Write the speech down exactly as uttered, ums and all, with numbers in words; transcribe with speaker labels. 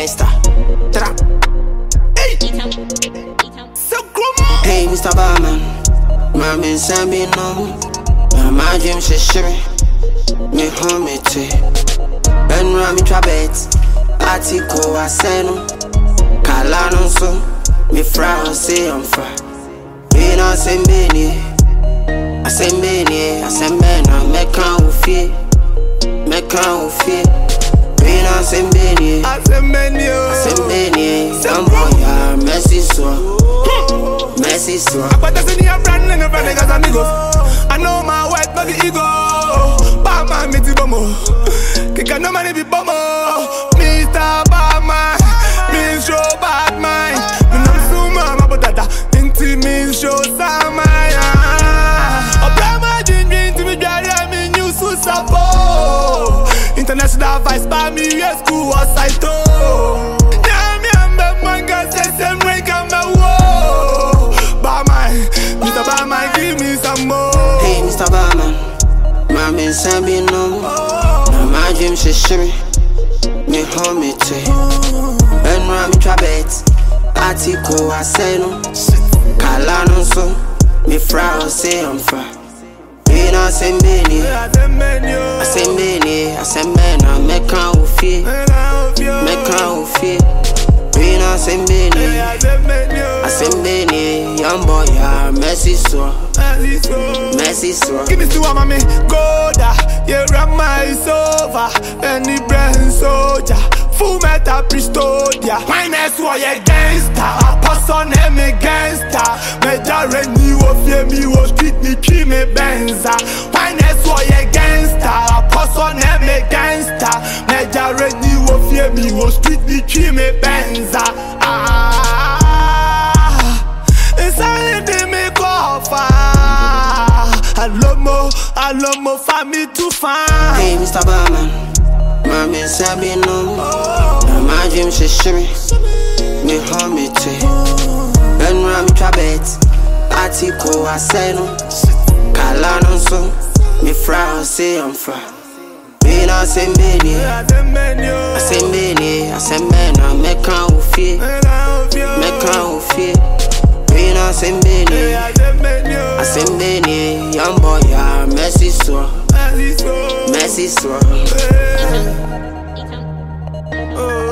Speaker 1: gangster. Trap. Hey, so cool. Hey, Mister Barman, Mami Sambi no. My dream she shimmy. Me home me too. Ben Rami Trabet. Atiko Aseno. Kalano so. Me fra say I'm fra. Me no sembeni. Asembeni. Asembena. Me can ufie. Me can ufie. Me no sembeni. Asembeni. Asembeni. Samboya. Messi so. Messi so.
Speaker 2: But that's in your brand and your brand niggas amigos. I know my wife, not the ego. Batman, me ti bomo. Kika no money be bomo. Mister Batman, me show Batman. Me nam suma ma bodada. Inti me show Samaya. Obrama jin jin ti me jara me new susapo. International vice by me yes school was saito. Nyami ambe manga se sem rank ambe wo. Batman, Mister Batman, give me some more.
Speaker 1: Hey, Mister Barman, Mami Sambi no. My dream she shimmy. Me home me too. Ben Rami Trabet. Atiko Aseno. Kalano so. Me fra say I'm fra. Me no sembeni. Asembeni. Asembena. Me can ufie. Me can ufie. Me no sembeni. Asembeni. Young boy ya Messi so. Messi so.
Speaker 2: Give me two of my go da. You run my sofa. Any brand soldier. Full metal pistolia. Finest warrior gangster. Person me gangster. Major ni wo fie mi wo street ni ki me benza. Finest warrior gangster. Person me gangster. Major ni wo fie mi wo street ni ki me benza. Ah, it's only the me go far. Alomo, alomo, family to find.
Speaker 1: Hey, Mister Barman, Mami Sambi no. My dream she shimmy. Me home me too. Ben Rami Trabet. Atiko Aseno. Kalano so. Me fra say I'm fra. Me no sembeni. Asembeni. Asembena. Me can ufie. Me can ufie. Me no sembeni. Asembeni. Young boy ya Messi so. Messi so.
Speaker 2: Oh.